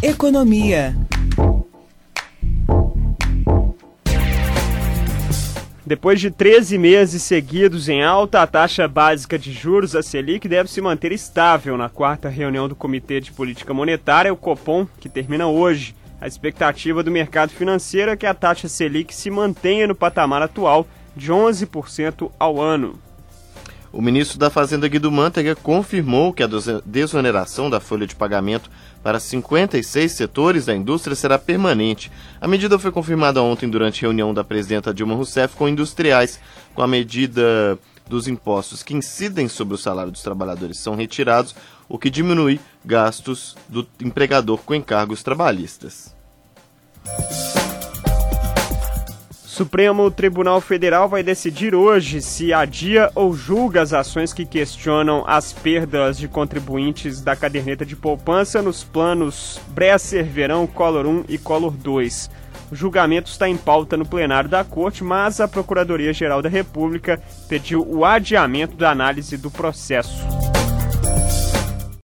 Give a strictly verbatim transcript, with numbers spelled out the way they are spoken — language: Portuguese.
Economia. Depois de treze meses seguidos em alta, a taxa básica de juros, a Selic, deve se manter estável na quarta reunião do Comitê de Política Monetária, o Copom, que termina hoje. A expectativa do mercado financeiro é que a taxa Selic se mantenha no patamar atual de onze por cento ao ano. O ministro da Fazenda, Guido Mantega, confirmou que a desoneração da folha de pagamento para cinquenta e seis setores da indústria será permanente. A medida foi confirmada ontem durante reunião da presidenta Dilma Rousseff com industriais. Com a medida dos impostos que incidem sobre o salário dos trabalhadores são retirados, o que diminui gastos do empregador com encargos trabalhistas. Supremo Tribunal Federal vai decidir hoje se adia ou julga as ações que questionam as perdas de contribuintes da caderneta de poupança nos planos Bresser, Verão, Collor um e Collor dois. O julgamento está em pauta no plenário da Corte, mas a Procuradoria-Geral da República pediu o adiamento da análise do processo.